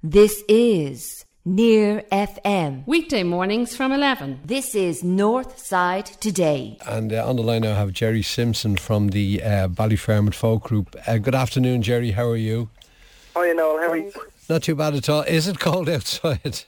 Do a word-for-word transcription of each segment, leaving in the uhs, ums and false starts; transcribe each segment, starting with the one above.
This is Near F M. Weekday mornings from eleven. This is North Side Today. And uh, on the line now I have Jerry Simpson from the uh, Ballyfermot Folk Group. Uh, good afternoon, Jerry. How are you? Hi, Noel. How are you? Not too bad at all. Is it cold outside? It's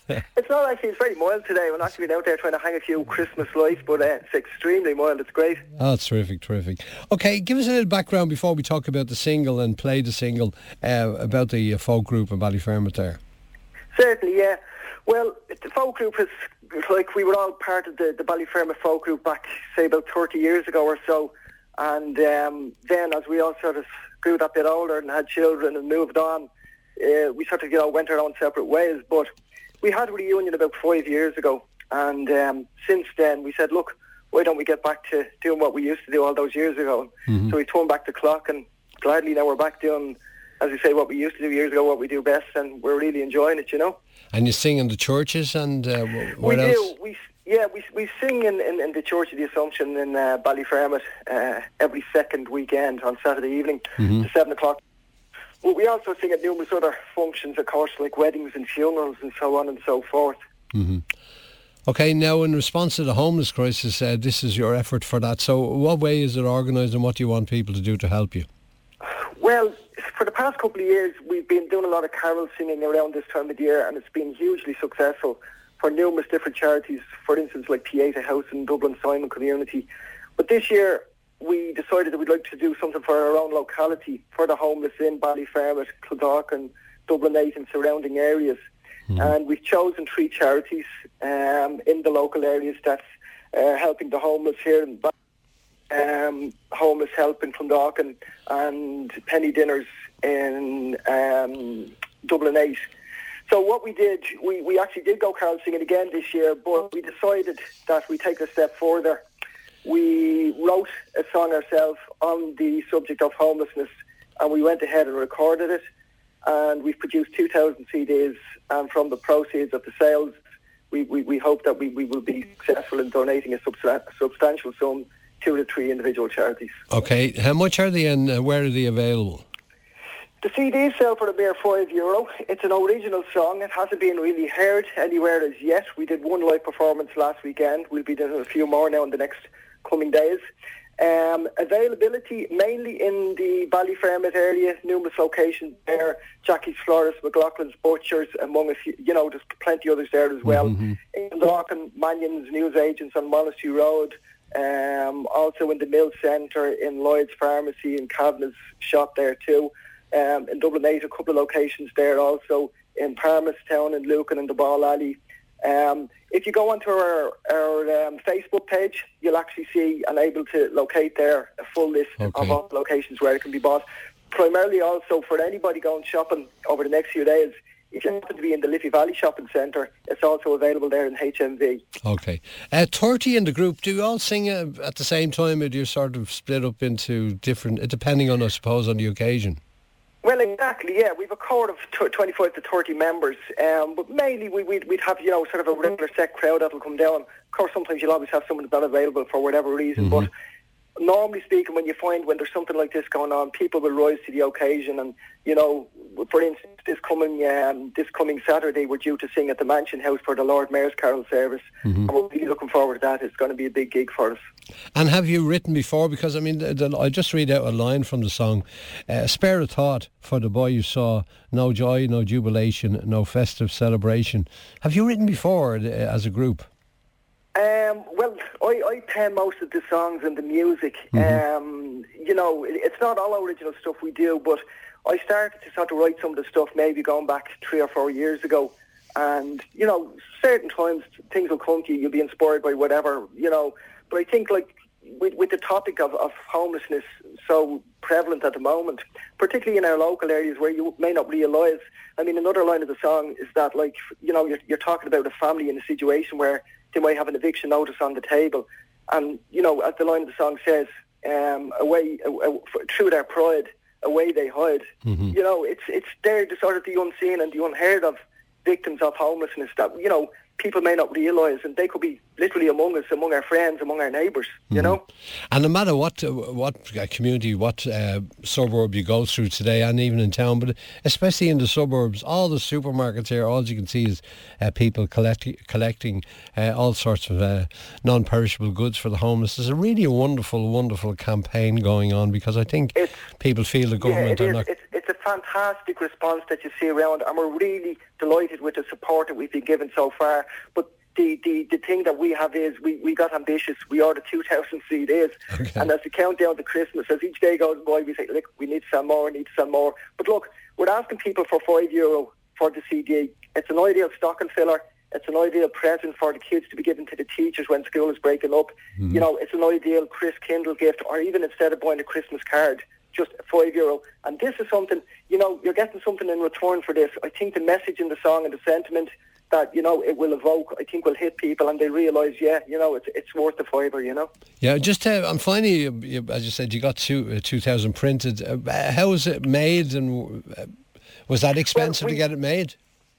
not actually. It's very mild today. We're actually been out there trying to hang a few Christmas lights, but uh, it's extremely mild. It's great. Oh, it's terrific, terrific. Okay, give us a little background before we talk about the single and play the single uh, about the uh, folk group in Ballyfermot there. Certainly, yeah. Well, the folk group is like we were all part of the, the Ballyfermot folk group back, say, about thirty years ago or so. And um, then as we all sort of grew that bit older and had children and moved on, uh, we sort of, you know, went our own separate ways. But we had a reunion about five years ago. And um, since then we said, look, why don't we get back to doing what we used to do all those years ago? Mm-hmm. So we turned back the clock, and gladly now we're back doing, as we say, what we used to do years ago, what we do best, and we're really enjoying it, you know. And you sing in the churches and uh, what we else? do. We yeah, we we sing in, in, in the Church of the Assumption in uh, Ballyfermot uh, every second weekend on Saturday evening mm-hmm. to seven o'clock. Well, we also sing at numerous other functions, of course, like weddings and funerals and so on and so forth. Mm-hmm. Okay, now in response to the homeless crisis, uh, this is your effort for that. So what way is it organised, and what do you want people to do to help you? Well, for the past couple of years, we've been doing a lot of carol singing around this time of the year, and it's been hugely successful for numerous different charities, for instance, like Pieta House in Dublin, Simon Community. But this year, we decided that we'd like to do something for our own locality, for the homeless in Ballyfermot, Clondalkin, Dublin eight and surrounding areas. Mm-hmm. And we've chosen three charities um, in the local areas that's uh, helping the homeless here in Ballyfermot. Um, homeless help in Clondalkin and penny dinners in um, Dublin eight. So what we did, we, we actually did go carol singing again this year, but we decided that we take it a step further. We wrote a song ourselves on the subject of homelessness, and we went ahead and recorded it, and we've produced two thousand C Ds, and from the proceeds of the sales, we, we, we hope that we, we will be successful in donating a substan- substantial sum to the three individual charities. Okay, how much are they and uh, where are they available? The C Ds sell for a mere five euro. It's an original song. It hasn't been really heard anywhere as yet. We did one live performance last weekend. We'll be doing a few more now in the next coming days. Um, availability mainly in the Ballyfermot area, numerous locations there. Jackie's Florist, McLaughlin's Butchers, among a few, you know, there's plenty others there as well. Mm-hmm. In Larkin, Mannion's Newsagents on Monastery Road. Um, also in the Mill Centre, in Lloyd's Pharmacy, in Kavanagh's shop there too. Um, in Dublin eight, a couple of locations there also. In Parmastown, in Lucan, and the Ball Alley. Um, if you go onto our, our um, Facebook page, you'll actually see and able to locate there a full list okay. of all the locations where it can be bought. Primarily also for anybody going shopping over the next few days, if you happen to be in the Liffey Valley Shopping Centre, it's also available there in H M V. Okay. Uh, thirty in the group, do you all sing uh, at the same time, or do you sort of split up into different, depending on, I suppose, on the occasion? Well, exactly, yeah. We've a core of twenty-five to thirty members, um, but mainly we, we'd, we'd have, you know, sort of a regular set crowd that'll come down. Of course, sometimes you'll always have someone not available for whatever reason, mm-hmm. but normally speaking, when you find when there's something like this going on, people will rise to the occasion. And, you know, for instance, this coming um, this coming Saturday, we're due to sing at the Mansion House for the Lord Mayor's Carol service. Mm-hmm. And we're really looking forward to that. It's going to be a big gig for us. And have you written before? Because, I mean, the, the, I just read out a line from the song. Uh, spare a thought for the boy you saw. No joy, no jubilation, no festive celebration. Have you written before uh, as a group? Um, well, I, I pen most of the songs and the music. Mm-hmm. Um, you know, it, it's not all original stuff we do, but I started to sort of write some of the stuff maybe going back three or four years ago. And, you know, certain times things will come to you, you'll be inspired by whatever, you know. But I think, like, with, with the topic of, of homelessness so prevalent at the moment, particularly in our local areas where you may not realise, I mean, another line of the song is that, like, you know, you're, you're talking about a family in a situation where they might have an eviction notice on the table. And, you know, as the line of the song says, um, away, uh, uh, through their pride, away they hide. Mm-hmm. You know, it's it's there, the sort of the unseen and the unheard of victims of homelessness that, you know, people may not realise, and they could be literally among us, among our friends, among our neighbours, you Mm. know. And no matter what uh, what uh, community, what uh, suburb you go through today, and even in town, but especially in the suburbs, all the supermarkets here, all you can see is uh, people collect, collecting uh, all sorts of uh, non-perishable goods for the homeless. There's a really wonderful, wonderful campaign going on, because I think It's, people feel the government yeah, it are is. not... It's, it's a fantastic response that you see around, and we're really delighted with the support that we've been given so far. But the, the, the thing that we have is we, we got ambitious. We ordered two thousand C Ds. Okay. And as we count down to Christmas, as each day goes by, we say, look, we need some more, we need some more. But look, we're asking people for five euro for the C D. It's an ideal stocking filler. It's an ideal present for the kids to be given to the teachers when school is breaking up. Mm-hmm. You know, it's an ideal Chris Kindle gift, or even instead of buying a Christmas card, just five euro. And this is something, you know, you're getting something in return for this. I think the message in the song and the sentiment that, you know, it will evoke, I think will hit people, and they realise, yeah, you know, it's it's worth the fiver, you know. Yeah, just uh, I'm finding, you, you, as you said, you got two, uh, two thousand printed. Uh, how was it made, and uh, was that expensive Well, we, to get it made?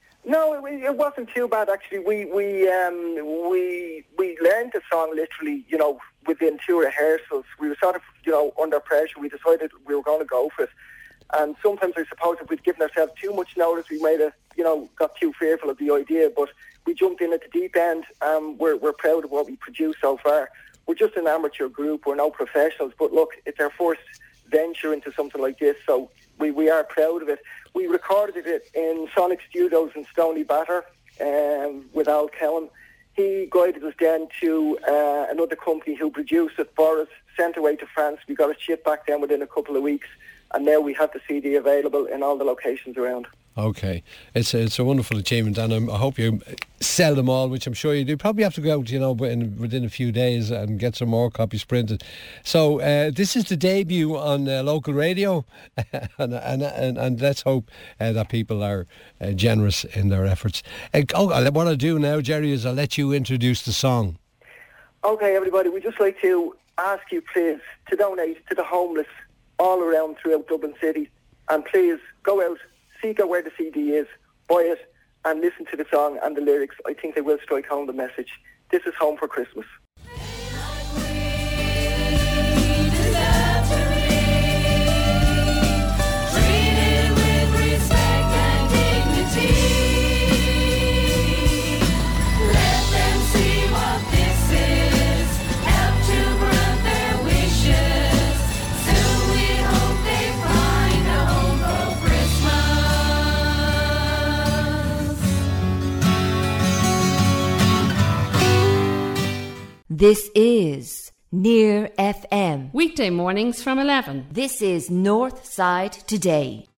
No, it, it wasn't too bad actually. We we um, we we learned the song literally, you know, within two rehearsals. We were sort of, you know, under pressure. We decided we were going to go for it. And sometimes I suppose if we'd given ourselves too much notice, we might have, you know, got too fearful of the idea. But we jumped in at the deep end. Um, we're we're proud of what we produced so far. We're just an amateur group. We're no professionals. But look, it's our first venture into something like this, so we, we are proud of it. We recorded it in Sonic Studios in Stony Batter um, with Al Cowan. He guided us then to uh, another company who produced it for us, sent away to France. We got it shipped back then within a couple of weeks, and now we have the C D available in all the locations around. Okay, it's a, it's a wonderful achievement, and I'm, I hope you sell them all, which I'm sure you do. Probably have to go out, you know, in, within a few days and get some more copies printed. So uh, this is the debut on uh, local radio, and, and and and let's hope uh, that people are uh, generous in their efforts. Uh, oh, what I'll do now, Jerry, is I'll let you introduce the song. Okay, everybody, we'd just like to ask you, please, to donate to the homeless all around throughout Dublin City, and please go out, seek out where the C D is, buy it, and listen to the song and the lyrics. I think they will strike home the message. This is Home for Christmas. This is Near F M. Weekday mornings from eleven. This is North Side Today.